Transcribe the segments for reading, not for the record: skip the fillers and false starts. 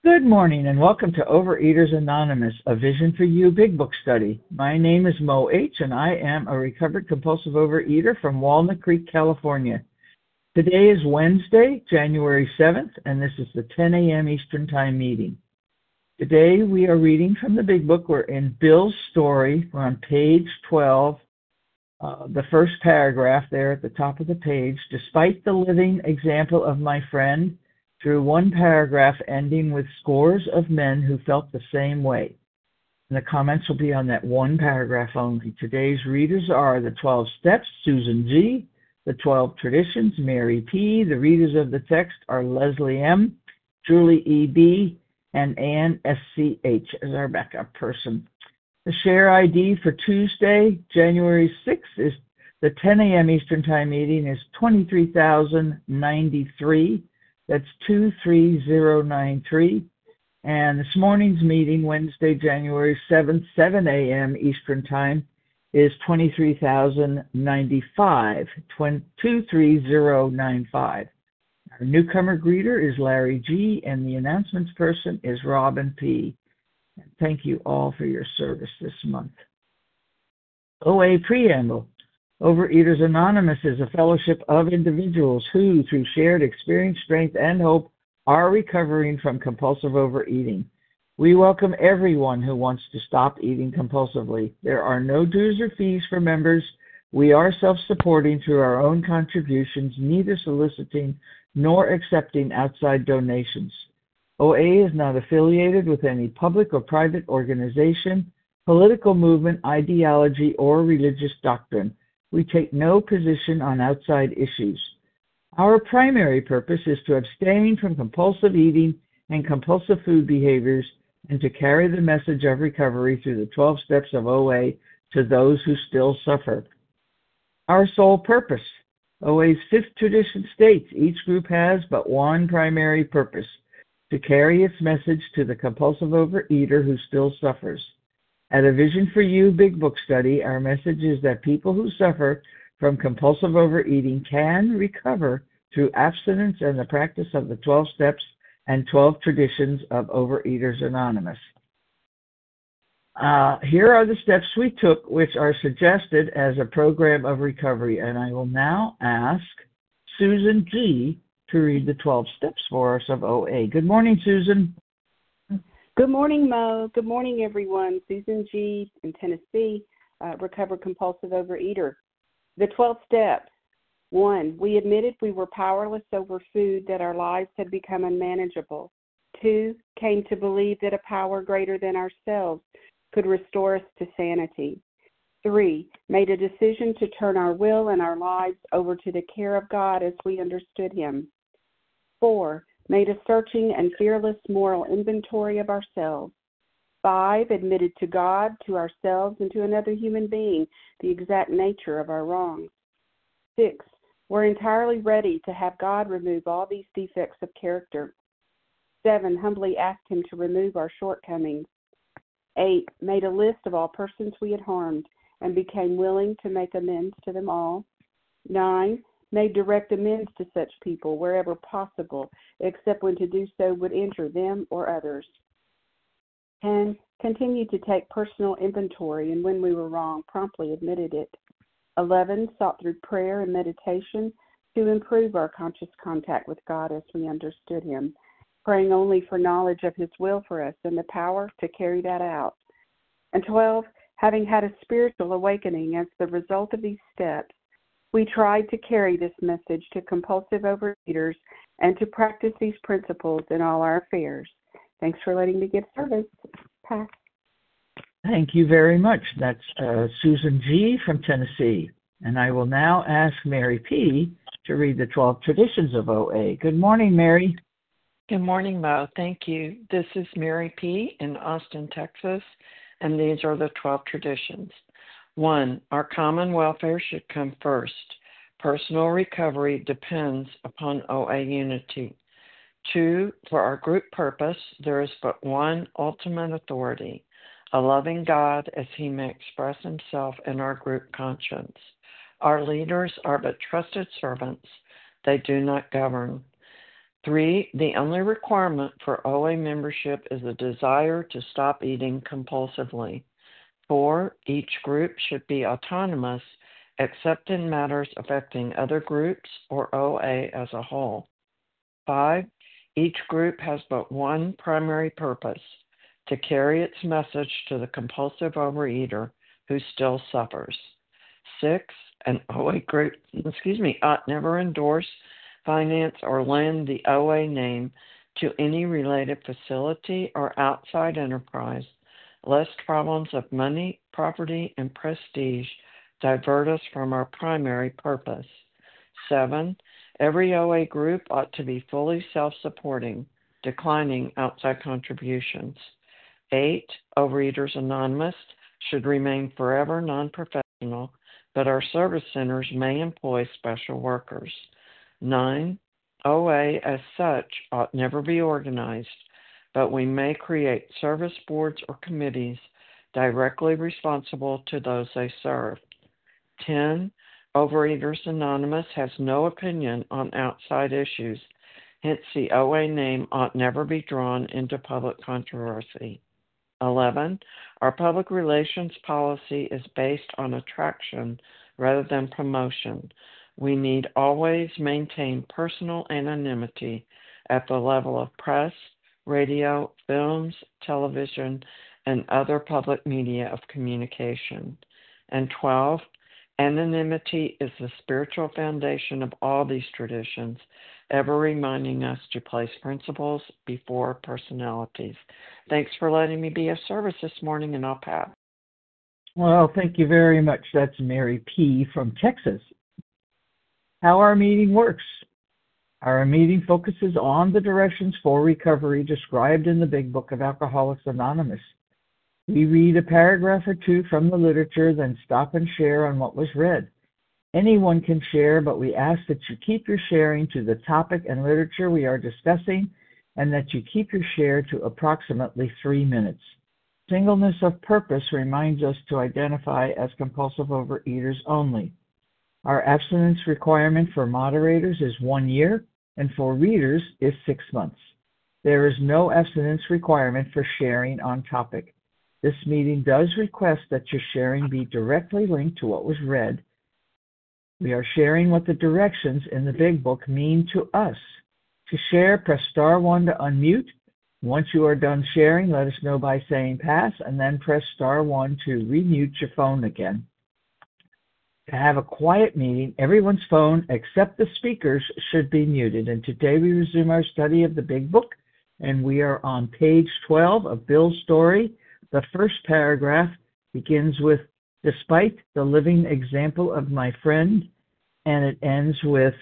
Good morning and welcome to Overeaters Anonymous, a Vision for You Big Book study. My name is Mo H. and I am a recovered compulsive overeater from Walnut Creek, California. Today is Wednesday, January 7th, and this is the 10 a.m. Eastern Time meeting. Today we are reading from the Big Book. We're in Bill's story. We're on page 12, the first paragraph there at the top of the page. Despite the living example of my friend, through one paragraph ending with scores of men who felt the same way. And the comments will be on that one paragraph only. Today's readers are the 12 Steps, Susan G., the 12 Traditions, Mary P. The readers of the text are Leslie M., Julie E.B., and Ann S.C.H. as our backup person. The share ID for Tuesday, January 6th, is the 10 a.m. Eastern Time meeting is 23,093. That's 23093. And this morning's meeting, Wednesday, January 7th, 7 a.m. Eastern Time, is 23,095, 23095. Our newcomer greeter is Larry G., and the announcements person is Robin P. And thank you all for your service this month. OA Preamble. Overeaters Anonymous is a fellowship of individuals who, through shared experience, strength, and hope, are recovering from compulsive overeating. We welcome everyone who wants to stop eating compulsively. There are no dues or fees for members. We are self-supporting through our own contributions, neither soliciting nor accepting outside donations. OA is not affiliated with any public or private organization, political movement, ideology, or religious doctrine. We take no position on outside issues. Our primary purpose is to abstain from compulsive eating and compulsive food behaviors and to carry the message of recovery through the 12 steps of OA to those who still suffer. Our sole purpose. OA's fifth tradition states each group has but one primary purpose, to carry its message to the compulsive overeater who still suffers. At a Vision for You Big Book study, our message is that people who suffer from compulsive overeating can recover through abstinence and the practice of the 12 steps and 12 traditions of Overeaters Anonymous. Here are the steps we took, which are suggested as a program of recovery, and I will now ask Susan G. to read the 12 steps for us of OA. Good morning, Susan. Good morning, Mo. Good morning, everyone. Susan G. in Tennessee, recovered compulsive overeater. The 12 steps. 1, we admitted we were powerless over food, that our lives had become unmanageable. 2, came to believe that a power greater than ourselves could restore us to sanity. 3, made a decision to turn our will and our lives over to the care of God as we understood Him. 4, made a searching and fearless moral inventory of ourselves. 5, admitted to God, to ourselves, and to another human being the exact nature of our wrongs. 6, were entirely ready to have God remove all these defects of character. 7, humbly asked Him to remove our shortcomings. 8, made a list of all persons we had harmed and became willing to make amends to them all. 9, made direct amends to such people wherever possible, except when to do so would injure them or others. 10, continued to take personal inventory, and when we were wrong, promptly admitted it. 11, sought through prayer and meditation to improve our conscious contact with God as we understood Him, praying only for knowledge of His will for us and the power to carry that out. And 12, having had a spiritual awakening as the result of these steps, we tried to carry this message to compulsive overeaters and to practice these principles in all our affairs. Thanks for letting me give service. Pass. Thank you very much. That's Susan G. from Tennessee. And I will now ask Mary P. to read the 12 traditions of OA. Good morning, Mary. Good morning, Mo. Thank you. This is Mary P. in Austin, Texas, and these are the 12 traditions. 1, our common welfare should come first. Personal recovery depends upon OA unity. 2, for our group purpose, there is but one ultimate authority, a loving God as He may express Himself in our group conscience. Our leaders are but trusted servants. They do not govern. 3, the only requirement for OA membership is a desire to stop eating compulsively. 4, each group should be autonomous except in matters affecting other groups or OA as a whole. 5, each group has but one primary purpose, to carry its message to the compulsive overeater who still suffers. 6, an OA group, ought never endorse, finance, or lend the OA name to any related facility or outside enterprise, lest problems of money, property, and prestige divert us from our primary purpose. 7, every OA group ought to be fully self-supporting, declining outside contributions. 8, Overeaters Anonymous should remain forever non-professional, but our service centers may employ special workers. 9, OA as such ought never be organized, but we may create service boards or committees directly responsible to those they serve. 10, Overeaters Anonymous has no opinion on outside issues, hence the OA name ought never be drawn into public controversy. 11, our public relations policy is based on attraction rather than promotion. We need always maintain personal anonymity at the level of press, radio, films, television, and other public media of communication. And 12, anonymity is the spiritual foundation of all these traditions, ever reminding us to place principles before personalities. Thanks for letting me be of service this morning, and I'll pass. Well, thank you very much. That's Mary P. from Texas. How our meeting works. Our meeting focuses on the directions for recovery described in the Big Book of Alcoholics Anonymous. We read a paragraph or two from the literature, then stop and share on what was read. Anyone can share, but we ask that you keep your sharing to the topic and literature we are discussing, and that you keep your share to approximately 3 minutes. Singleness of purpose reminds us to identify as compulsive overeaters only. Our abstinence requirement for moderators is 1 year, and for readers is 6 months. There is no abstinence requirement for sharing on topic. This meeting does request that your sharing be directly linked to what was read. We are sharing what the directions in the Big Book mean to us. To share, press star 1 to unmute. Once you are done sharing, let us know by saying pass, and then press star 1 to remute your phone again. To have a quiet meeting, everyone's phone except the speakers should be muted. And today we resume our study of the Big Book, and we are on page 12 of Bill's story. The first paragraph begins with, despite the living example of my friend, and it ends with,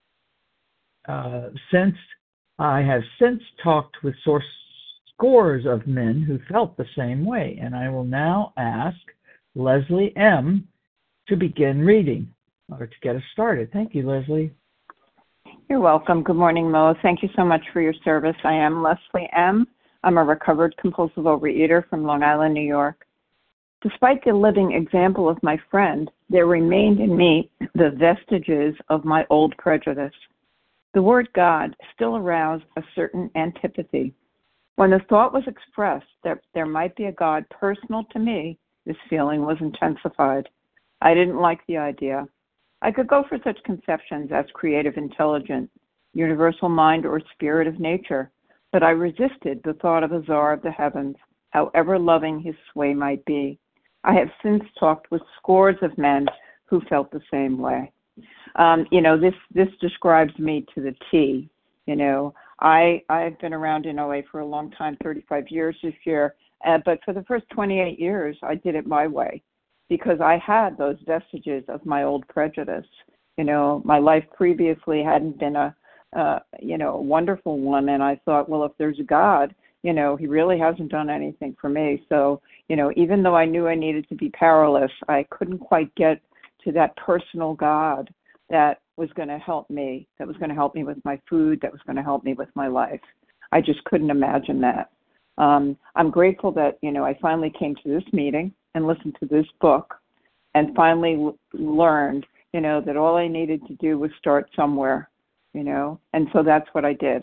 since I have since talked with scores of men who felt the same way. And I will now ask Leslie M. to begin reading, or to get us started. Thank you, Leslie. You're welcome. Good morning, Mo. Thank you so much for your service. I am Leslie M. I'm a recovered compulsive overeater from Long Island, New York. Despite the living example of my friend, there remained in me the vestiges of my old prejudice. The word God still aroused a certain antipathy. When the thought was expressed that there might be a God personal to me, this feeling was intensified. I didn't like the idea. I could go for such conceptions as creative intelligence, universal mind, or spirit of nature, but I resisted the thought of a czar of the heavens, however loving his sway might be. I have since talked with scores of men who felt the same way. This describes me to the T. I've been around in OA for a long time, 35 years this year, but for the first 28 years, I did it my way because I had those vestiges of my old prejudice. My life previously hadn't been a wonderful one, and I thought, well, if there's a God, he really hasn't done anything for me. So, even though I knew I needed to be powerless, I couldn't quite get to that personal God that was going to help me, that was going to help me with my food, that was going to help me with my life. I just couldn't imagine that. I'm grateful that, I finally came to this meeting and listened to this book and finally learned, that all I needed to do was start somewhere, and so that's what I did.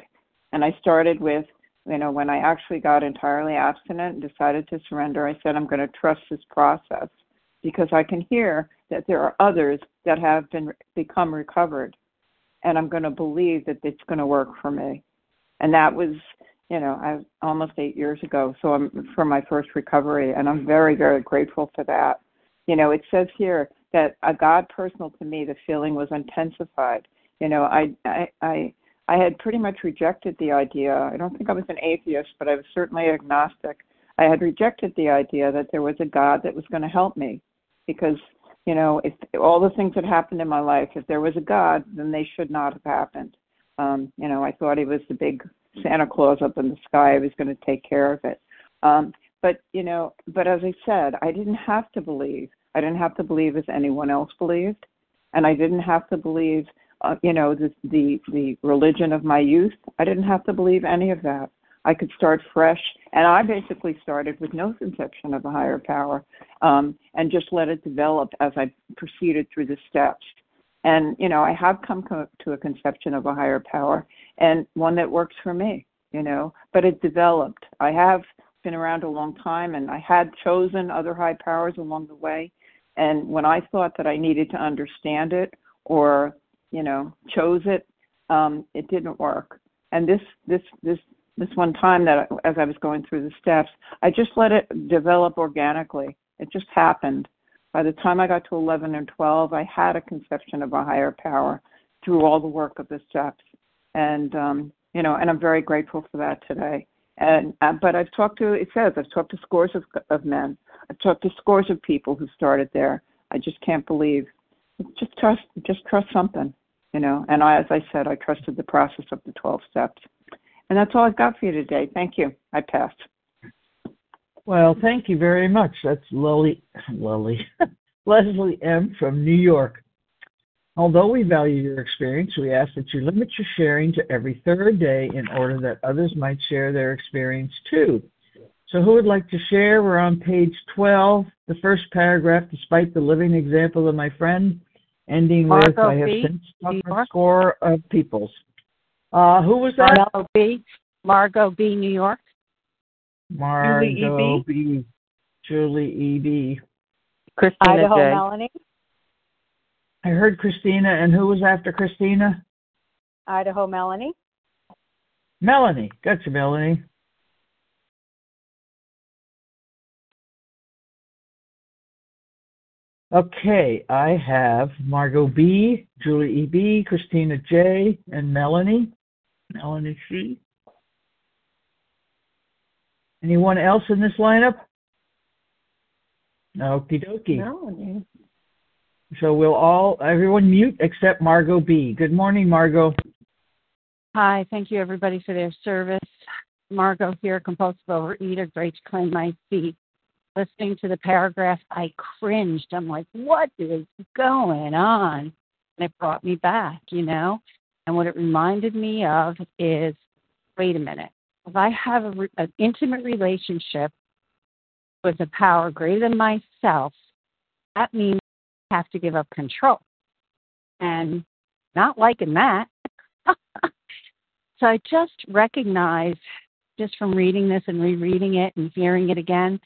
And I started with, when I actually got entirely abstinent and decided to surrender, I said, I'm going to trust this process because I can hear that there are others that have become recovered. And I'm going to believe that it's going to work for me. And that was, almost 8 years ago. So I'm for my first recovery. And I'm very, very grateful for that. It says here that a God personal to me, the feeling was intensified. I had pretty much rejected the idea. I don't think I was an atheist, but I was certainly agnostic. I had rejected the idea that there was a God that was going to help me because, if all the things that happened in my life, if there was a God, then they should not have happened. I thought he was the big Santa Claus up in the sky. I was going to take care of it. But as I said, I didn't have to believe. I didn't have to believe as anyone else believed. And I didn't have to believe the religion of my youth. I didn't have to believe any of that. I could start fresh, and I basically started with no conception of a higher power, and just let it develop as I proceeded through the steps. And I have come to a conception of a higher power, and one that works for me. But it developed. I have been around a long time, and I had chosen other high powers along the way. And when I thought that I needed to understand it or chose it, it didn't work. And this one time that as I was going through the steps, I just let it develop organically. It just happened. By the time I got to 11 and 12, I had a conception of a higher power through all the work of the steps. And, and I'm very grateful for that today. And, but I've talked to scores of men. I've talked to scores of people who started there. I just can't believe. Just trust something, and as I said, I trusted the process of the 12 steps. And that's all I've got for you today. Thank you. I pass. Well, thank you very much. That's Leslie M. from New York. Although we value your experience, we ask that you limit your sharing to every third day in order that others might share their experience too. So who would like to share? We're on page 12, the first paragraph, despite the living example of my friend, ending with, I have since talked to a score of peoples. Who was that? Margot B, New York. Margot B. Julie E.B. Christina Idaho J. Melanie. I heard Christina, and who was after Christina? Idaho Melanie. Melanie. Gotcha, Melanie. Okay, I have Margot B, Julie E.B., Christina J, and Melanie C. Anyone else in this lineup? Okie dokie. Melanie. So everyone mute except Margot B. Good morning, Margot. Hi, thank you everybody for their service. Margot here, compulsive overeater, great to claim my seat. Listening to the paragraph, I cringed. I'm like, what is going on? And it brought me back, And what it reminded me of is, wait a minute. If I have an intimate relationship with a power greater than myself, that means I have to give up control. And not liking that. So I just recognized, just from reading this and rereading it and hearing it again,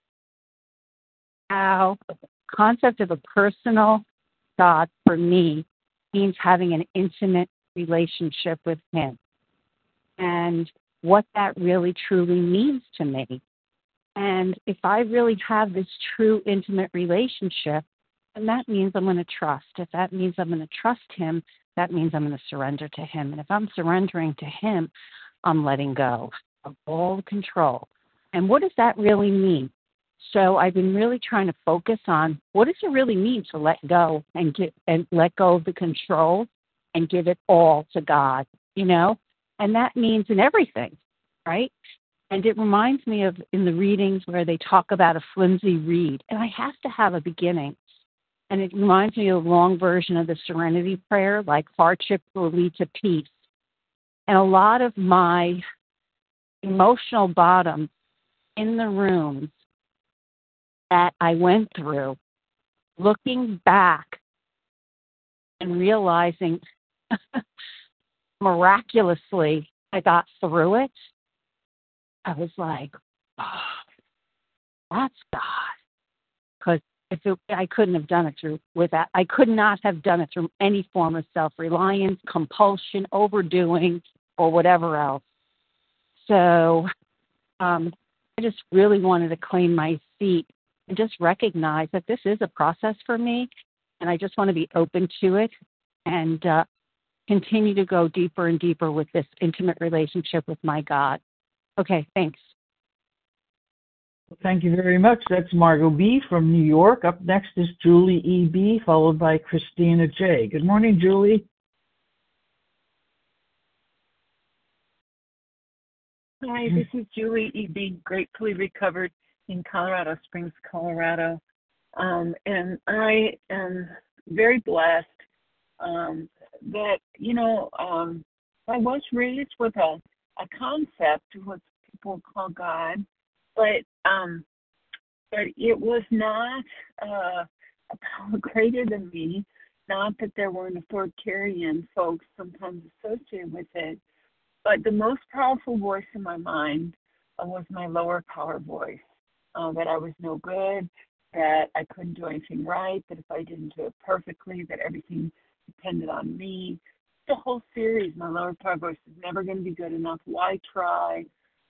how the concept of a personal God for me means having an intimate relationship with Him, and what that really truly means to me. And if I really have this true intimate relationship, then that means I'm going to trust. If that means I'm going to trust Him, that means I'm going to surrender to Him. And if I'm surrendering to Him, I'm letting go of all control. And what does that really mean? So I've been really trying to focus on what does it really mean to let go and let go of the control and give it all to God, And that means in everything, right? And it reminds me of in the readings where they talk about a flimsy reed, and I have to have a beginning. And it reminds me of the long version of the Serenity Prayer, like hardship will lead to peace. And a lot of my emotional bottom in the rooms that I went through, looking back and realizing miraculously I got through it, I was like, oh, that's God. Because I couldn't have done it with that. I could not have done it through any form of self-reliance, compulsion, overdoing, or whatever else. So I just really wanted to claim my seat and just recognize that this is a process for me, and I just want to be open to it and continue to go deeper and deeper with this intimate relationship with my God. Okay, thanks. Thank you very much. That's Margot B. from New York. Up next is Julie E.B., followed by Christina J. Good morning, Julie. Hi, this is Julie E.B., gratefully recovered in Colorado Springs, Colorado. And I am very blessed that, I was raised with a concept of what people call God, but it was not a power greater than me, not that there weren't authoritarian folks sometimes associated with it, but the most powerful voice in my mind was my lower power voice, that I was no good, that I couldn't do anything right, that if I didn't do it perfectly, that everything depended on me. The whole series, my lower power voice is never going to be good enough. Why try?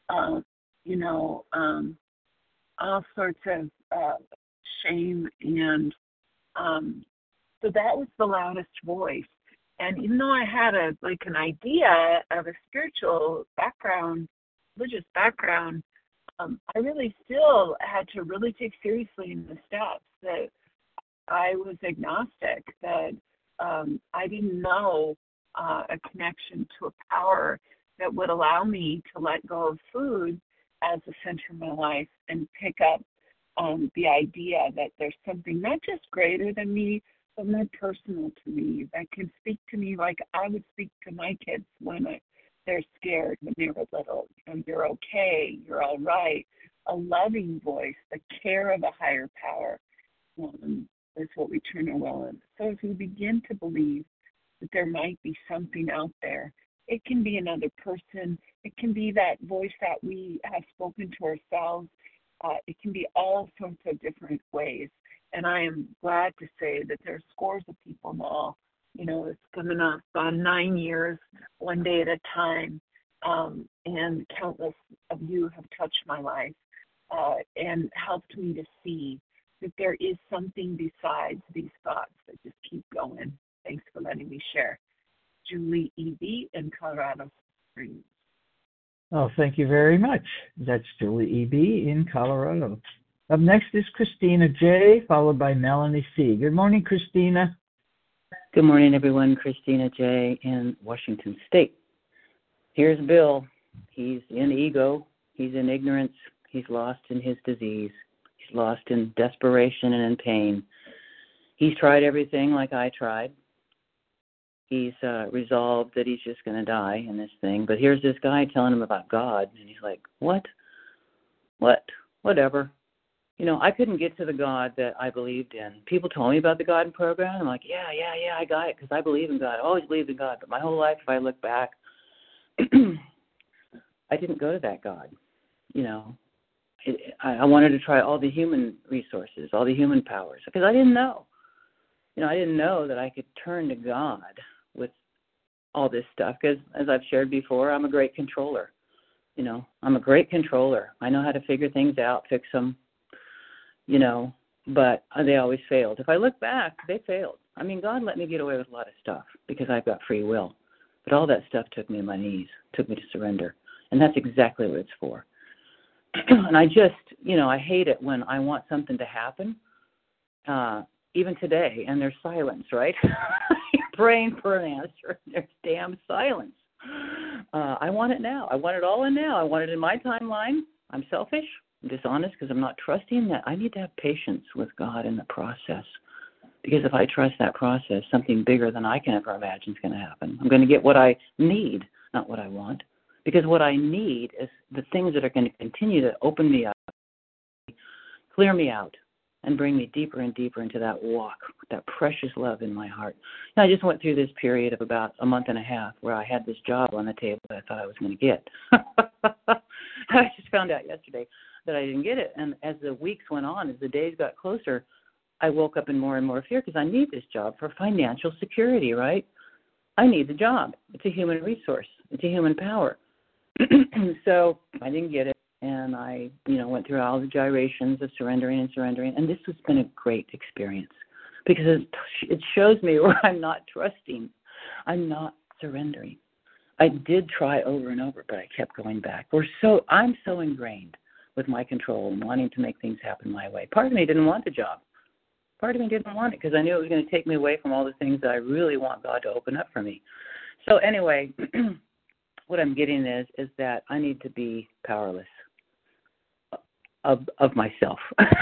All sorts of shame. And so that was the loudest voice. And even though I had an idea of a spiritual background, religious background, I really still had to really take seriously in the steps that I was agnostic, that I didn't know a connection to a power that would allow me to let go of food as the center of my life and pick up the idea that there's something not just greater than me, but more personal to me, that can speak to me like I would speak to my kids when they're scared, when they were little. You're okay, you're all right. A loving voice, the care of a higher power is what we turn our will in. So as we begin to believe that there might be something out there, it can be another person, it can be that voice that we have spoken to ourselves, it can be all sorts of different ways. And I am glad to say that there are scores of people now, it's coming up on 9 years, one day at a time, and countless of you have touched my life and helped me to see that there is something besides these thoughts that just keep going. Thanks for letting me share. Julie E.B. in Colorado Springs. Oh, thank you very much. That's Julie E.B. in Colorado. Up next is Christina J., followed by Melanie C. Good morning, Christina. Good morning, everyone. Christina J. in Washington State. Here's Bill. He's in ego. He's in ignorance. He's lost in his disease. He's lost in desperation and in pain. He's tried everything like I tried. He's resolved that he's just going to die in this thing. But here's this guy telling him about God, and he's like, what? Whatever. I couldn't get to the God that I believed in. People told me about the God program. I'm like, yeah, I got it because I believe in God. I always believed in God. But my whole life, if I look back, I didn't go to that God. I wanted to try all the human resources, all the human powers, because I didn't know. I didn't know that I could turn to God with all this stuff because, as I've shared before, I'm a great controller. I'm a great controller. I know how to figure things out, fix them, but they always failed. If I look back, they failed. God let me get away with a lot of stuff because I've got free will. But all that stuff took me to my knees, took me to surrender. And that's exactly what it's for. And I just, I hate it when I want something to happen, even today, and there's silence, right? You're praying for an answer, and there's damn silence. I want it now. I want it all in now. I want it in my timeline. I'm selfish. I'm dishonest because I'm not trusting that. I need to have patience with God in the process. Because if I trust that process, something bigger than I can ever imagine is going to happen. I'm going to get what I need, not what I want. Because what I need is the things that are going to continue to open me up, clear me out, and bring me deeper and deeper into that walk, that precious love in my heart. And I just went through this period of about a month and a half where I had this job on the table that I thought I was going to get. I just found out yesterday that I didn't get it. And as the weeks went on, as the days got closer, I woke up in more and more fear because I need this job for financial security, right? I need the job. It's a human resource. It's a human power. So I didn't get it. And I, went through all the gyrations of surrendering. And this has been a great experience because it shows me where I'm not trusting. I'm not surrendering. I did try over and over, but I kept going back. I'm so ingrained with my control and wanting to make things happen my way. Part of me didn't want the job. Part of me didn't want it because I knew it was going to take me away from all the things that I really want God to open up for me. So anyway, what I'm getting is that I need to be powerless of myself.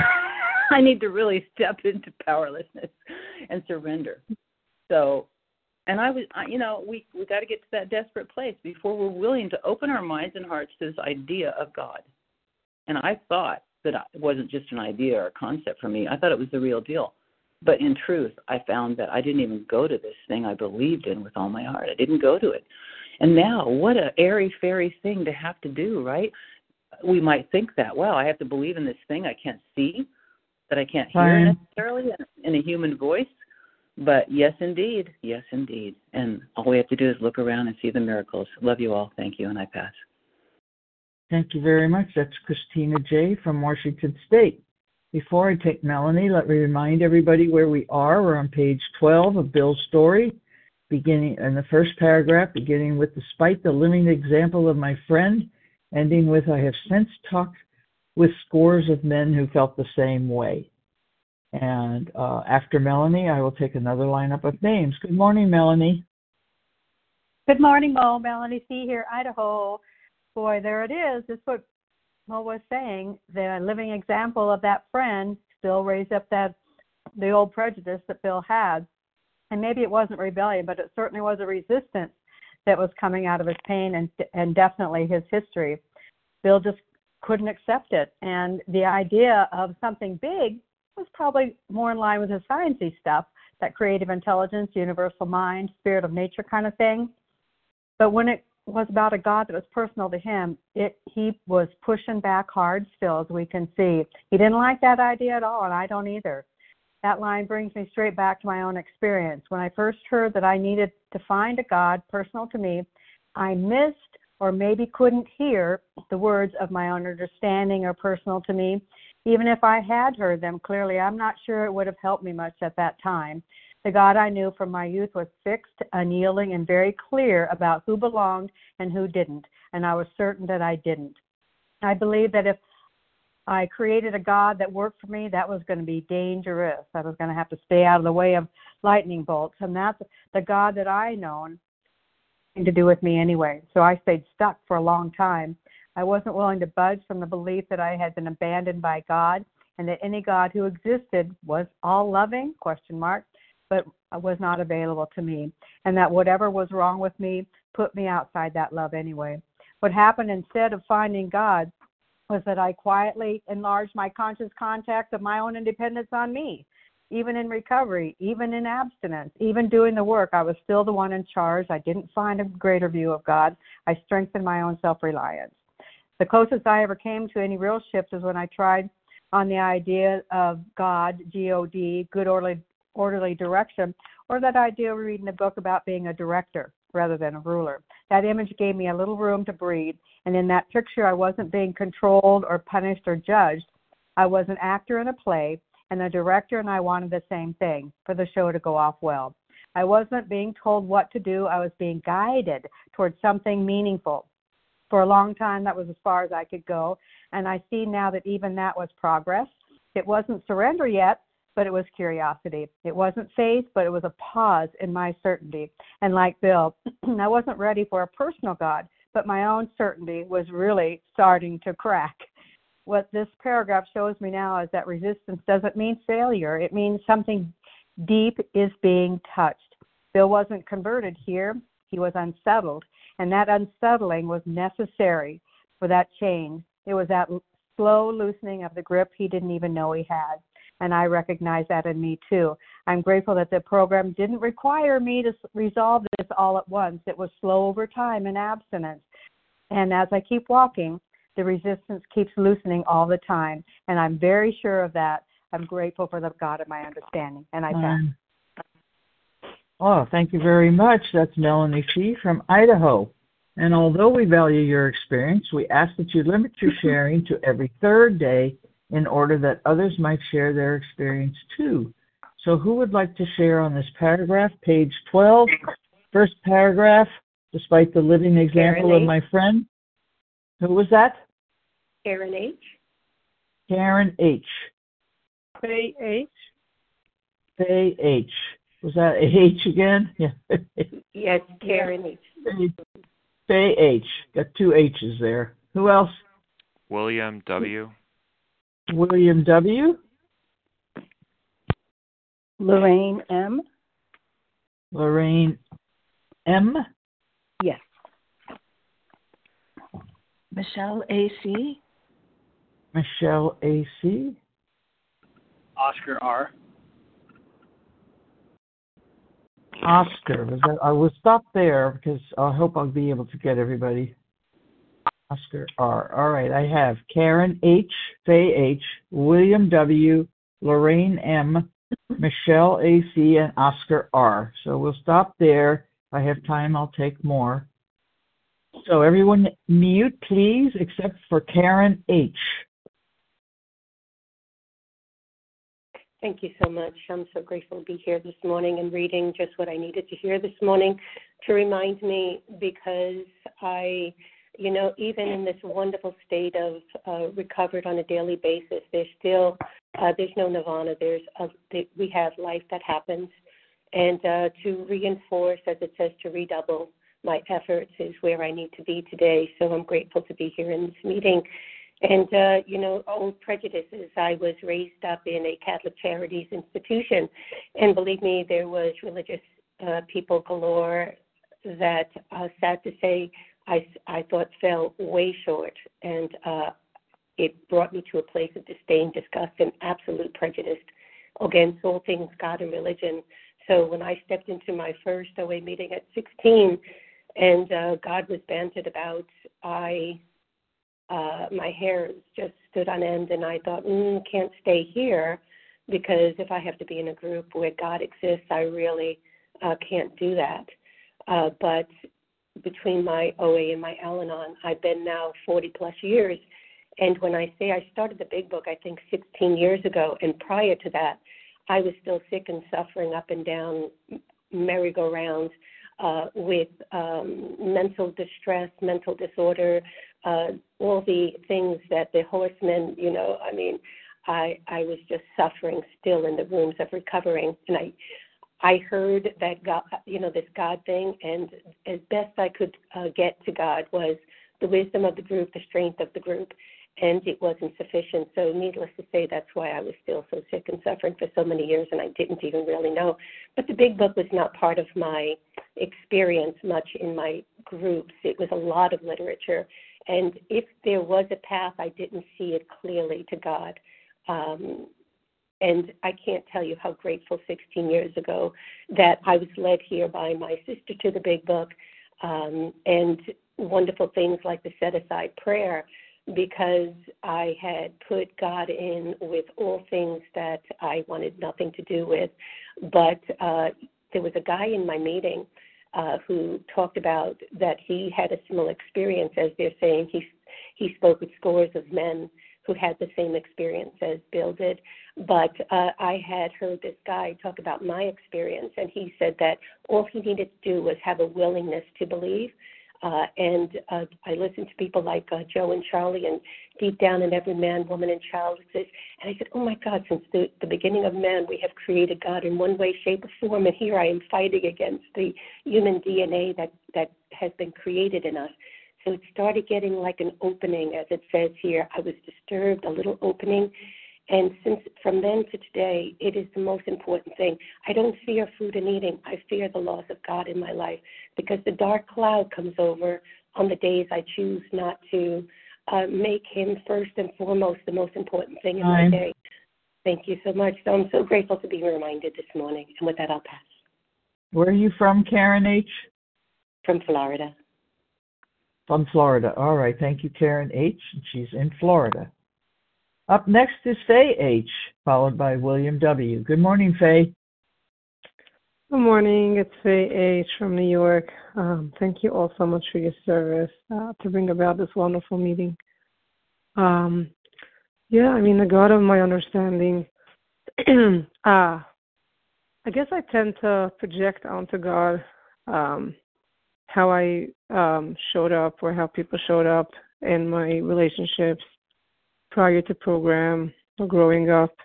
I need to really step into powerlessness and surrender. So, and we got to get to that desperate place before we're willing to open our minds and hearts to this idea of God. And I thought that it wasn't just an idea or a concept for me. I thought it was the real deal. But in truth, I found that I didn't even go to this thing I believed in with all my heart. I didn't go to it. And now, what a airy-fairy thing to have to do, right? We might think that, wow, I have to believe in this thing I can't see, that I can't hear necessarily in a human voice. But yes, indeed. Yes, indeed. And all we have to do is look around and see the miracles. Love you all. Thank you. And I pass. Thank you very much. That's Christina J. from Washington State. Before I take Melanie, let me remind everybody where we are. We're on page 12 of Bill's story, beginning in the first paragraph, beginning with despite the living example of my friend, ending with I have since talked with scores of men who felt the same way. And after Melanie, I will take another lineup of names. Good morning, Melanie. Good morning, Mo. Melanie C. here, Idaho. Boy, there it is. It's what Mo was saying. The living example of that friend still raised up the old prejudice that Bill had. And maybe it wasn't rebellion, but it certainly was a resistance that was coming out of his pain and definitely his history. Bill just couldn't accept it. And the idea of something big was probably more in line with his sciencey stuff, that creative intelligence, universal mind, spirit of nature kind of thing. But when it was about a God that was personal to him, he was pushing back hard still, as we can see. He didn't like that idea at all, and I don't either. That line brings me straight back to my own experience. When I first heard that I needed to find a God personal to me, I missed or maybe couldn't hear the words of my own understanding or personal to me. Even if I had heard them clearly, I'm not sure it would have helped me much at that time. The God I knew from my youth was fixed, unyielding, and very clear about who belonged and who didn't, and I was certain that I didn't. I believed that if I created a God that worked for me, that was going to be dangerous. I was going to have to stay out of the way of lightning bolts, and that's the God that I known to do with me anyway. So I stayed stuck for a long time. I wasn't willing to budge from the belief that I had been abandoned by God and that any God who existed was all loving, but was not available to me, and that whatever was wrong with me put me outside that love anyway. What happened instead of finding God was that I quietly enlarged my conscious contact of my own independence on me. Even in recovery, even in abstinence, even doing the work, I was still the one in charge. I didn't find a greater view of God. I strengthened my own self-reliance. The closest I ever came to any real shift is when I tried on the idea of God, G-O-D, good orderly direction, or that idea of reading a book about being a director rather than a ruler. That image gave me a little room to breathe, and in that picture I wasn't being controlled or punished or judged. I was an actor in a play, and the director and I wanted the same thing, for the show to go off well. I wasn't being told what to do. I was being guided towards something meaningful. For a long time, that was as far as I could go, and I see now that even that was progress. It wasn't surrender yet, but it was curiosity. It wasn't faith, but it was a pause in my certainty. And like Bill, I wasn't ready for a personal God, but my own certainty was really starting to crack. What this paragraph shows me now is that resistance doesn't mean failure. It means something deep is being touched. Bill wasn't converted here. He was unsettled, and that unsettling was necessary for that change. It was that slow loosening of the grip he didn't even know he had. and I recognize that in me too. I'm grateful that the program didn't require me to resolve this all at once. It was slow over time and abstinence. And as I keep walking, the resistance keeps loosening all the time, and I'm very sure of that. I'm grateful for the God of my understanding, and I pass. Oh, thank you very much. That's Melanie C. from Idaho. And although we value your experience, we ask that you limit your sharing to every third day in order that others might share their experience too. So who would like to share on this paragraph, page 12, first paragraph, despite the living example of my friend? Who was that? Karen H. Karen H. Faye H. Faye H. Was that a H again? Yeah. Yes, Karen H. Faye H. Got two H's there. Who else? William W. William W. Lorraine M. Lorraine M. Yes. Michelle A.C. Michelle A.C. Oscar R. Oscar. I will stop there because I hope I'll be able to get everybody. Oscar R. All right, I have Karen H., Faye H., William W., Lorraine M., Michelle A.C., and Oscar R. So we'll stop there. If I have time, I'll take more. So everyone mute, please, except for Karen H. Thank you so much. I'm so grateful to be here this morning and reading just what I needed to hear this morning to remind me, because even in this wonderful state of recovered on a daily basis, there's still, there's no nirvana. We have life that happens. And to reinforce, as it says, to redouble my efforts is where I need to be today. So I'm grateful to be here in this meeting. And, old prejudices. I was raised up in a Catholic Charities institution, and believe me, there was religious people galore that, sad to say, I thought fell way short, and it brought me to a place of disdain, disgust, and absolute prejudice against all things God and religion. So when I stepped into my first OA meeting at 16, and God was bantered about, my hair just stood on end, and I thought, can't stay here, because if I have to be in a group where God exists, I really can't do that. But between my OA and my Al-Anon, I've been now 40-plus years. And when I say I started the Big Book, I think 16 years ago, and prior to that, I was still sick and suffering up and down merry-go-rounds with mental distress, mental disorder, all the things that the horsemen, I was just suffering still in the rooms of recovering. And I heard that God, this God thing, and as best I could get to God was the wisdom of the group, the strength of the group, and it wasn't sufficient. So needless to say, that's why I was still so sick and suffering for so many years, and I didn't even really know. But the Big Book was not part of my experience much in my groups. It was a lot of literature. And if there was a path, I didn't see it clearly to God. And I can't tell you how grateful 16 years ago that I was led here by my sister to the Big Book, and wonderful things like the set-aside prayer, because I had put God in with all things that I wanted nothing to do with. But there was a guy in my meeting who talked about that he had a similar experience, as they're saying. He spoke with scores of men who had the same experience as Bill did. But I had heard this guy talk about my experience, and he said that all he needed to do was have a willingness to believe. And I listened to people like Joe and Charlie, and deep down in every man, woman, and child exists. And I said, oh, my God, since the beginning of man, we have created God in one way, shape, or form, and here I am fighting against the human DNA that has been created in us. So it started getting like an opening, as it says here. I was disturbed, a little opening. And since from then to today, it is the most important thing. I don't fear food and eating. I fear the loss of God in my life, because the dark cloud comes over on the days I choose not to make him first and foremost the most important thing in my day. Thank you so much. So I'm so grateful to be reminded this morning. And with that, I'll pass. Where are you from, Karen H? From Florida. From Florida. All right. Thank you, Karen H. She's in Florida. Up next is Faye H., followed by William W. Good morning, Faye. Good morning. It's Faye H. from New York. Thank you all so much for your service to bring about this wonderful meeting. The God of my understanding, I guess I tend to project onto God how I showed up or how people showed up in my relationships prior to program or growing up.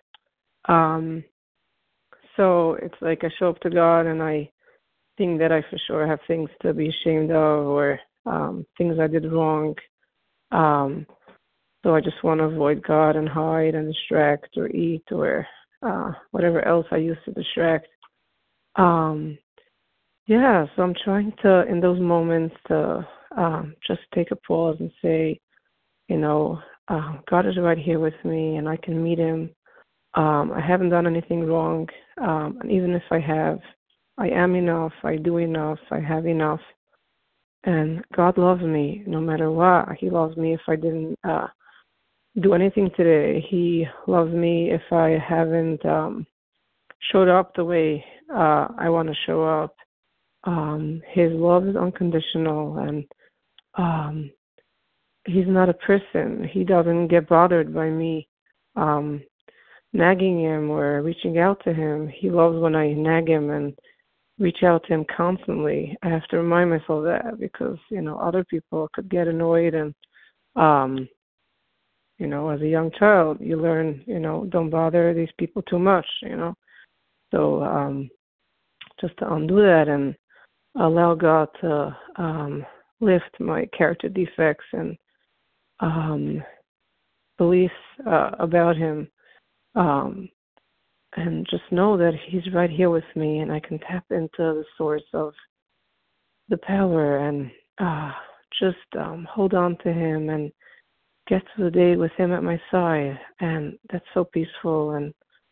So it's like I show up to God and I think that I for sure have things to be ashamed of or things I did wrong. So I just want to avoid God and hide and distract or eat or whatever else I use to distract. So I'm trying to, in those moments, to just take a pause and say, God is right here with me and I can meet him. I haven't done anything wrong. And even if I have, I am enough, I do enough, I have enough. And God loves me no matter what. He loves me if I didn't do anything today. He loves me if I haven't showed up the way I want to show up. His love is unconditional, and he's not a person. He doesn't get bothered by me nagging him or reaching out to him. He loves when I nag him and reach out to him constantly. I have to remind myself that because, other people could get annoyed and, as a young child, you learn, don't bother these people too much, So just to undo that and allow God to lift my character defects and beliefs about him, and just know that he's right here with me and I can tap into the source of the power and just hold on to him and get to the day with him at my side. And that's so peaceful and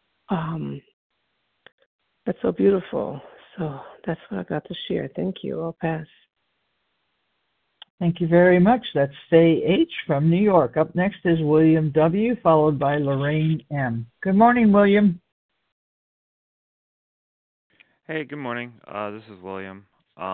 that's so beautiful. So that's what I got to share. Thank you. I'll pass. Thank you very much. That's Faye H. from New York. Up next is William W., followed by Lorraine M. Good morning, William. Hey, good morning. This is William.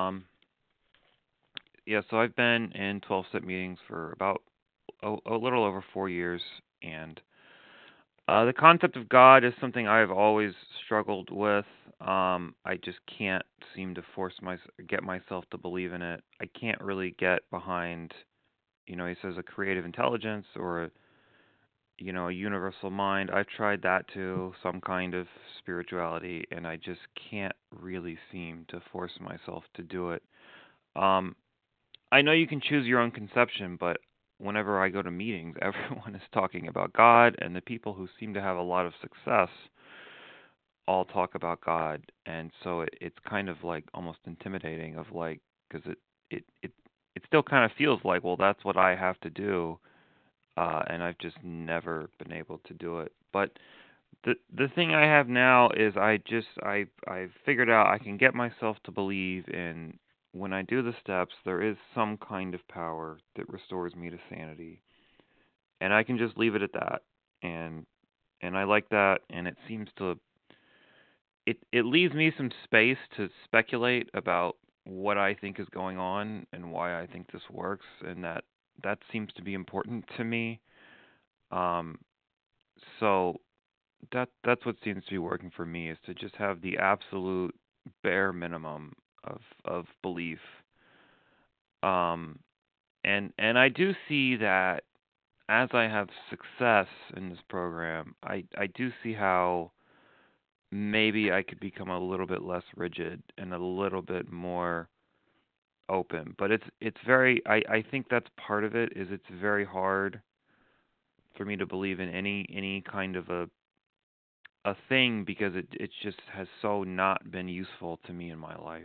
So I've been in 12-step meetings for about a little over 4 years, and the concept of God is something I've always struggled with. I just can't seem to get myself to believe in it. I can't really get behind, he says a creative intelligence or a universal mind. I've tried that too, some kind of spirituality, and I just can't really seem to force myself to do it. I know you can choose your own conception, but whenever I go to meetings, everyone is talking about God, and the people who seem to have a lot of success all talk about God, and so it's kind of like almost intimidating because it still kind of feels like, well, that's what I have to do, and I've just never been able to do it. But the thing I have now is I've figured out I can get myself to believe in, when I do the steps, there is some kind of power that restores me to sanity, and I can just leave it at that, and I like that, and it seems to it leaves me some space to speculate about what I think is going on and why I think this works, and that seems to be important to me. So that's what seems to be working for me, is to just have the absolute bare minimum of belief. And I do see that as I have success in this program, I do see how maybe I could become a little bit less rigid and a little bit more open. But it's very I think that's part of it, is it's very hard for me to believe in any kind of a thing, because it just has so not been useful to me in my life.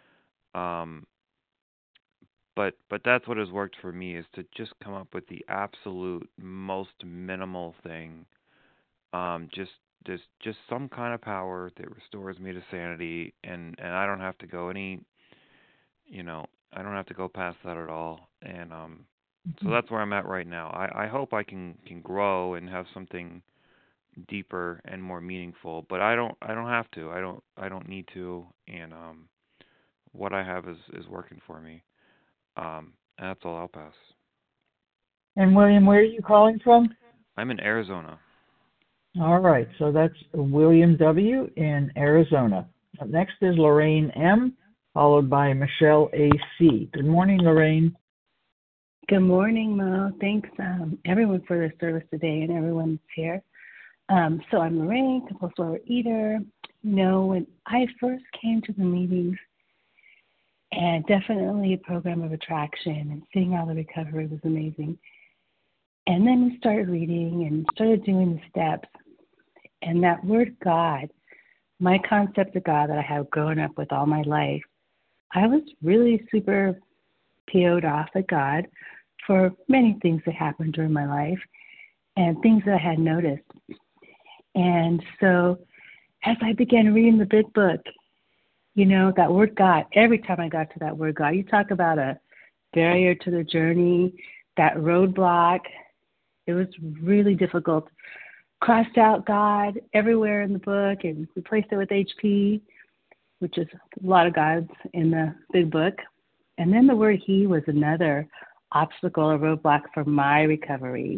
But that's what has worked for me, is to just come up with the absolute most minimal thing. Just just some kind of power that restores me to sanity, and I don't have to go any, I don't have to go past that at all. And so that's where I'm at right now. I hope I can grow and have something deeper and more meaningful, but I don't have to. I don't need to, and what I have is working for me. And that's all. I'll pass. And William, where are you calling from? I'm in Arizona. All right, so that's William W. in Arizona. Up next is Lorraine M., followed by Michelle A.C. Good morning, Lorraine. Good morning, Mo. Thanks, everyone, for their service today and everyone's here. So I'm Lorraine, compulsive overeater. When I first came to the meetings, and definitely a program of attraction and seeing how the recovery was amazing. And then we started reading and started doing the steps. And that word God, my concept of God that I have grown up with all my life, I was really super PO'd off at God for many things that happened during my life and things that I had noticed. And so as I began reading the big book, that word God, every time I got to that word God, you talk about a barrier to the journey, that roadblock. It was really difficult. Crossed out God everywhere in the book and replaced it with HP, which is a lot of gods in the big book. And then the word He was another obstacle or roadblock for my recovery.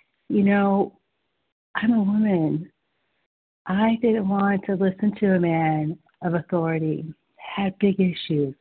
I'm a woman. I didn't want to listen to a man of authority, had big issues.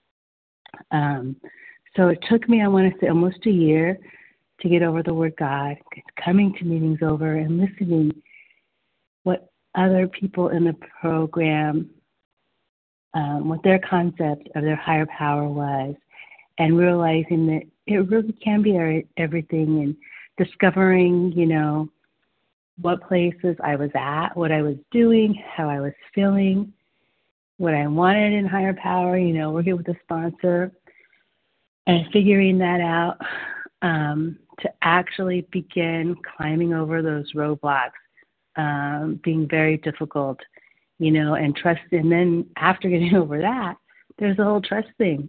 So it took me, I want to say, almost a year to get over the word God, coming to meetings over and listening what other people in the program, what their concept of their higher power was, and realizing that it really can be everything, and discovering, what places I was at, what I was doing, how I was feeling, what I wanted in higher power, working with a sponsor and figuring that out to actually begin climbing over those roadblocks, being very difficult, and trust. And then after getting over that, there's the whole trust thing.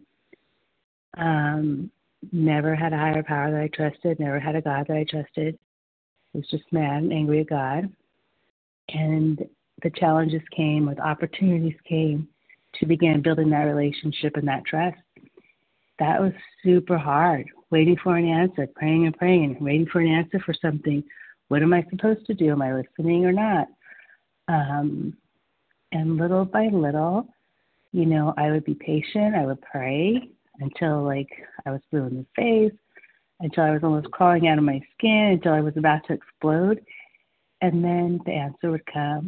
Never had a higher power that I trusted, never had a God that I trusted. I was just mad and angry at God. And the challenges came, with opportunities came to begin building that relationship and that trust. That was super hard, waiting for an answer, praying and praying, waiting for an answer for something. What am I supposed to do? Am I listening or not? And little by little, I would be patient. I would pray until I was blue in the face, until I was almost crawling out of my skin, until I was about to explode. And then the answer would come.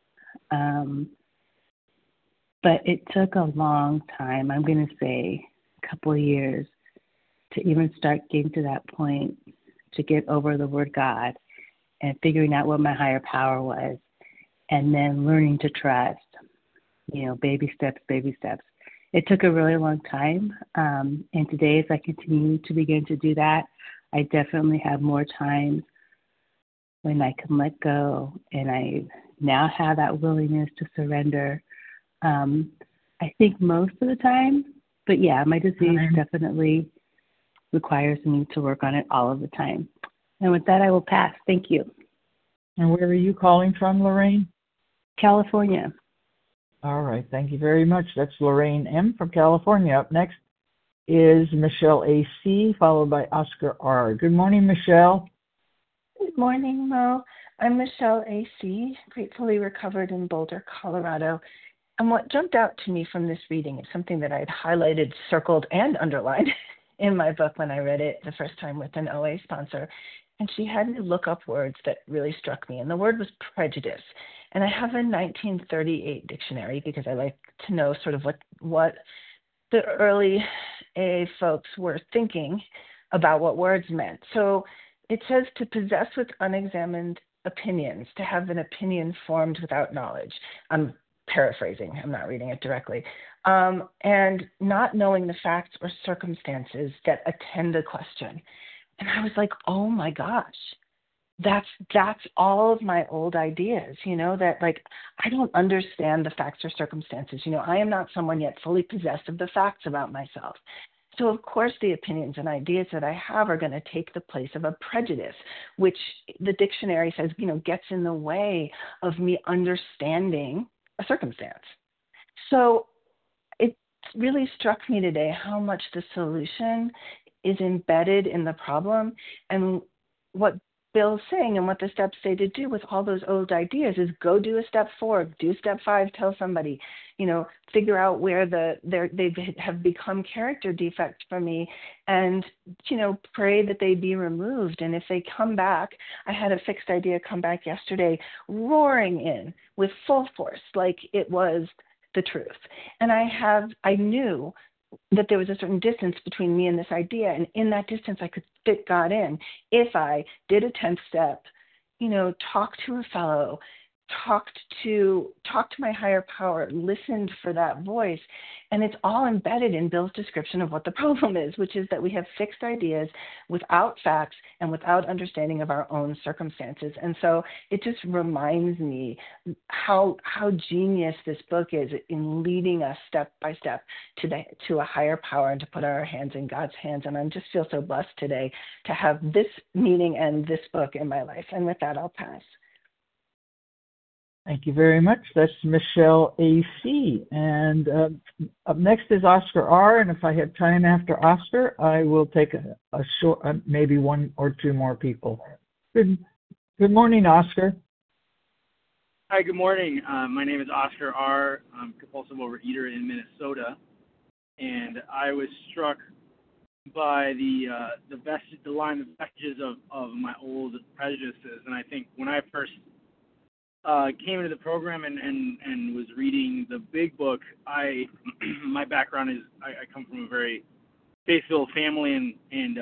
But it took a long time, I'm going to say a couple of years, to even start getting to that point, to get over the word God and figuring out what my higher power was, and then learning to trust, baby steps, baby steps. It took a really long time, and today as I continue to begin to do that, I definitely have more times when I can let go, and I now have that willingness to surrender. I think most of the time, but yeah, my disease definitely requires me to work on it all of the time. And with that, I will pass. Thank you. And where are you calling from, Lorraine? California. All right. Thank you very much. That's Lorraine M. from California. Up next is Michelle A.C., followed by Oscar R. Good morning, Michelle. Good morning, Mo. I'm Michelle A.C., gratefully recovered in Boulder, Colorado. And what jumped out to me from this reading is something that I had highlighted, circled, and underlined in my book when I read it the first time with an OA sponsor. And she had me look up words that really struck me. And the word was prejudice. And I have a 1938 dictionary because I like to know sort of what the early AA folks were thinking about what words meant. So it says to possess with unexamined opinions, to have an opinion formed without knowledge. I'm paraphrasing. I'm not reading it directly. And not knowing the facts or circumstances that attend a question. And I was like, oh my gosh, that's all of my old ideas, that like I don't understand the facts or circumstances. I am not someone yet fully possessed of the facts about myself. So of course the opinions and ideas that I have are going to take the place of a prejudice, which the dictionary says, gets in the way of me understanding a circumstance. So it really struck me today how much the solution is embedded in the problem, and what Bill's saying and what the steps say to do with all those old ideas is go do a step 4, do step 5, tell somebody, figure out where they have become character defects for me, and, pray that they be removed. And if they come back, I had a fixed idea come back yesterday, roaring in with full force, like it was the truth. And I knew that there was a certain distance between me and this idea, and in that distance I could fit God in if I did a 10th step, talk to a fellow, talked to my higher power, listened for that voice. And it's all embedded in Bill's description of what the problem is, which is that we have fixed ideas without facts and without understanding of our own circumstances. And so it just reminds me how genius this book is in leading us step by step to a higher power and to put our hands in God's hands. And I just feel so blessed today to have this meeting and this book in my life. And with that, I'll pass. Thank you very much. That's Michelle A.C. And up next is Oscar R. And if I have time after Oscar, I will take a short, maybe one or two more people. Good morning, Oscar. Hi, good morning. My name is Oscar R. I'm compulsive overeater in Minnesota. And I was struck by the line of vestiges of my old prejudices. And I think when I first came into the program and was reading the big book, my background is I come from a very faith-filled family, and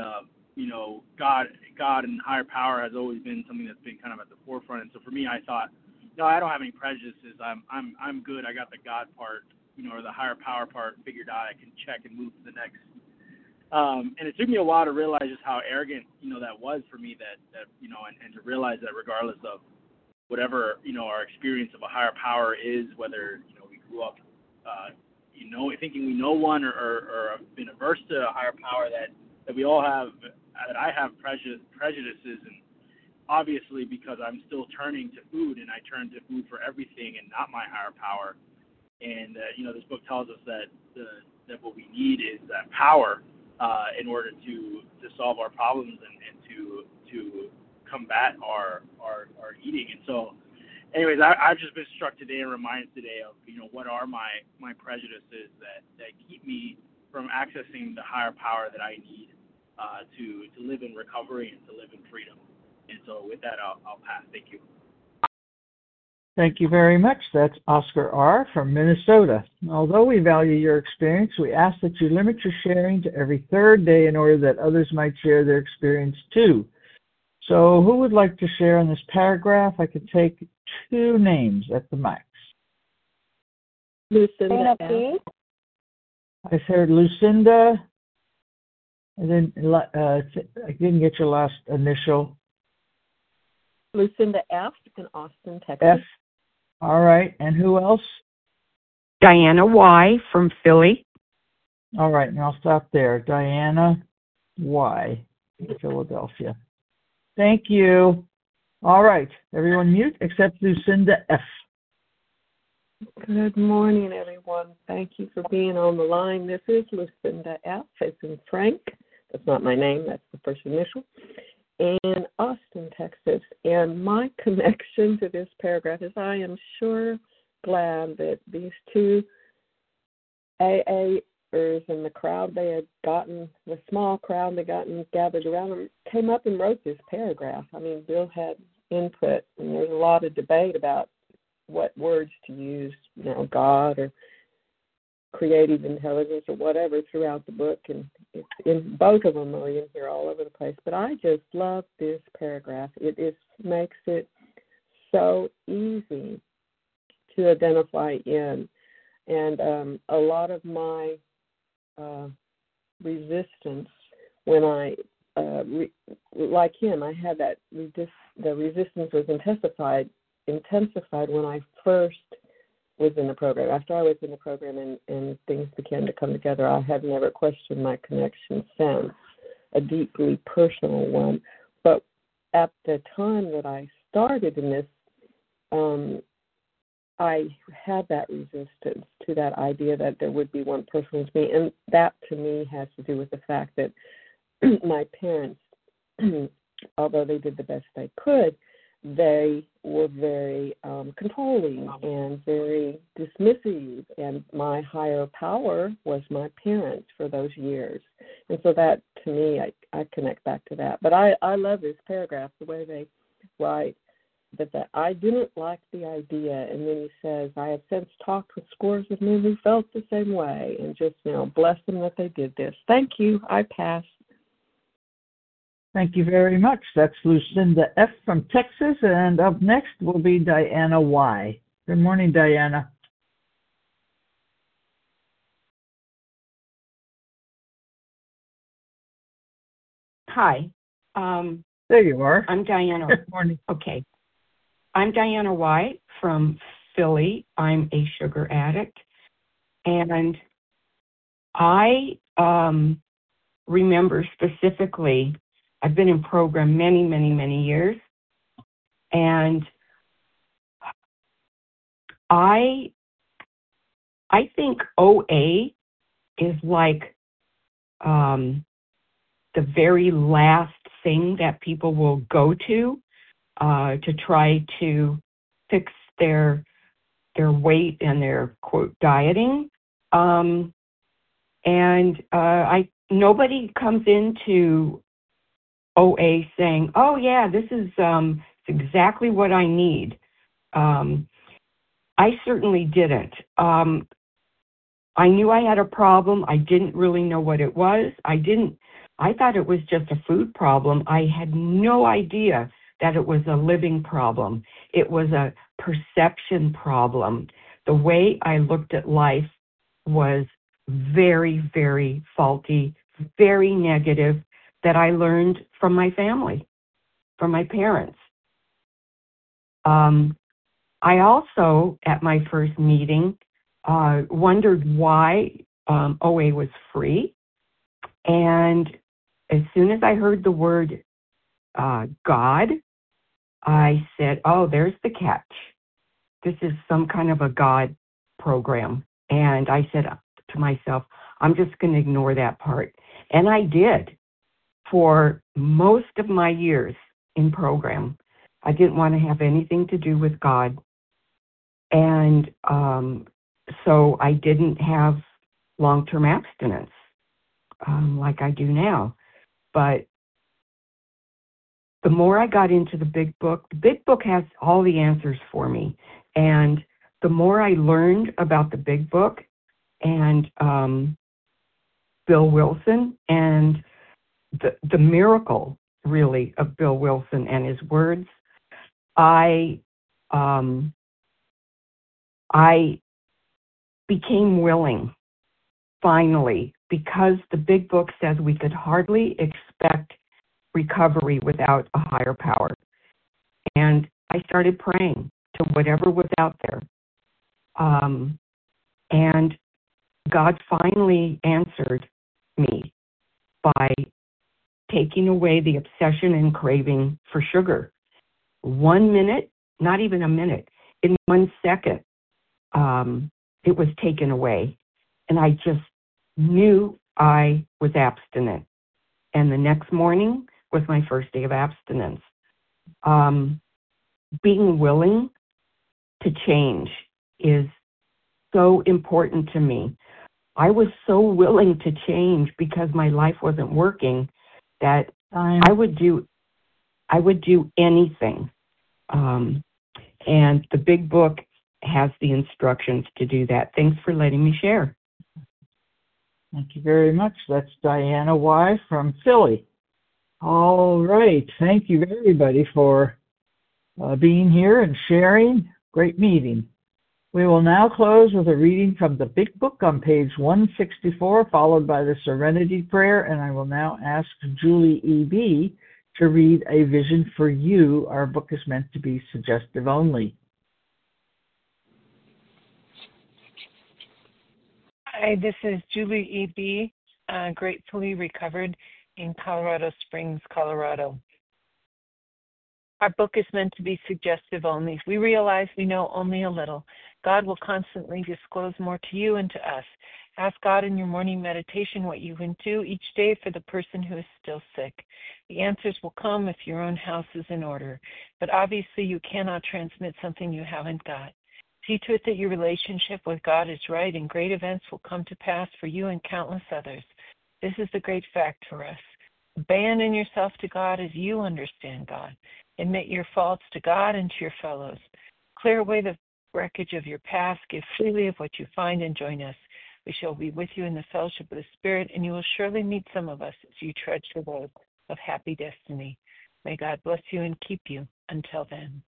God and higher power has always been something that's been kind of at the forefront. And so for me, I thought, no, I don't have any prejudices. I'm good. I got the God part, or the higher power part figured out. I can check and move to the next. And it took me a while to realize just how arrogant that was for me. That and to realize that regardless of whatever our experience of a higher power is, whether we grew up thinking we know one or have been averse to a higher power, that we all have, that I have prejudices, and obviously because I'm still turning to food, and I turn to food for everything and not my higher power. And this book tells us that what we need is that power in order to solve our problems and to combat our eating. And so anyways, I've just been struck today and reminded today of what are my prejudices that keep me from accessing the higher power that I need to live in recovery and to live in freedom. And so with that, I'll pass. Thank you. Thank you very much. That's Oscar R. from Minnesota. Although we value your experience, we ask that you limit your sharing to every third day in order that others might share their experience too. So who would like to share in this paragraph? I could take 2 names at the max. Lucinda F. I heard Lucinda. I didn't get your last initial. Lucinda F. in Austin, Texas. F. All right. And who else? Diana Y. from Philly. All right. And I'll stop there. Diana Y. in Philadelphia. Thank you. All right. Everyone mute except Lucinda F. Good morning, everyone. Thank you for being on the line. This is Lucinda F. as in Frank. That's not my name. That's the first initial. In Austin, Texas. And my connection to this paragraph is I am sure glad that these 2 AAers in the crowd they had gotten, the small crowd they gotten gathered around them, came up and wrote this paragraph. I mean, Bill had input, and there's a lot of debate about what words to use, God or creative intelligence or whatever throughout the book, and in both of them are in here all over the place. But I just love this paragraph. It makes it so easy to identify in, and a lot of my resistance when I like him, I had that the resistance was intensified when I first was in the program. After I was in the program and things began to come together, I have never questioned my connection since, a deeply personal one. But at the time that I started in this, I had that resistance to that idea that there would be one person with me. And that, to me, has to do with the fact that my parents, although they did the best they could, they were very controlling and very dismissive. And my higher power was my parents for those years. And so that, to me, I connect back to that. But I love this paragraph, the way they write, that I didn't like the idea. And then he says, I have since talked with scores of men who felt the same way, and just, bless them that they did this. Thank you. I pass. Thank you very much. That's Lucinda F. from Texas, and up next will be Diana Y. Good morning, Diana. Hi. There you are. I'm Diana. Good morning. Okay. I'm Diana Y. from Philly. I'm a sugar addict. And I remember specifically, I've been in program many, many, many years. And I think OA is like the very last thing that people will go to try to fix their weight and their, quote, dieting. Nobody comes into OA saying, oh, yeah, this is exactly what I need. I certainly didn't. I knew I had a problem. I didn't really know what it was. I thought it was just a food problem. I had no idea that it was a living problem. It was a perception problem. The way I looked at life was very, very faulty, very negative, that I learned from my family, from my parents. I also, at my first meeting, wondered why OA was free. And as soon as I heard the word God, I said, oh, there's the catch. This is some kind of a God program. And I said to myself, I'm just going to ignore that part. And I did. For most of my years in program, I didn't want to have anything to do with God. And so I didn't have long-term abstinence like I do now. But the more I got into the big book has all the answers for me. And the more I learned about the big book and Bill Wilson and the miracle, really, of Bill Wilson and his words, I became willing, finally, because the big book says we could hardly expect recovery without a higher power. And I started praying to whatever was out there. And God finally answered me by taking away the obsession and craving for sugar. 1 minute, not even a minute, in 1 second, it was taken away. And I just knew I was abstinent. And the next morning was my first day of abstinence. Being willing to change is so important to me. I was so willing to change because my life wasn't working that I would do anything. And the big book has the instructions to do that. Thanks for letting me share. Thank you very much. That's Diana Y. from Philly. All right. Thank you, everybody, for being here and sharing. Great meeting. We will now close with a reading from the Big Book on page 164, followed by the Serenity Prayer, and I will now ask Julie E.B. to read A Vision for You. Our book is meant to be suggestive only. Hi, this is Julie E.B., gratefully recovered in Colorado Springs, Colorado. Our book is meant to be suggestive only. We realize we know only a little. God will constantly disclose more to you and to us. Ask God in your morning meditation what you can do each day for the person who is still sick. The answers will come if your own house is in order. But obviously you cannot transmit something you haven't got. See to it that your relationship with God is right, and great events will come to pass for you and countless others. This is the great fact for us. Abandon yourself to God as you understand God. Admit your faults to God and to your fellows. Clear away the wreckage of your past. Give freely of what you find and join us. We shall be with you in the fellowship of the Spirit, and you will surely meet some of us as you trudge the road of happy destiny. May God bless you and keep you until then.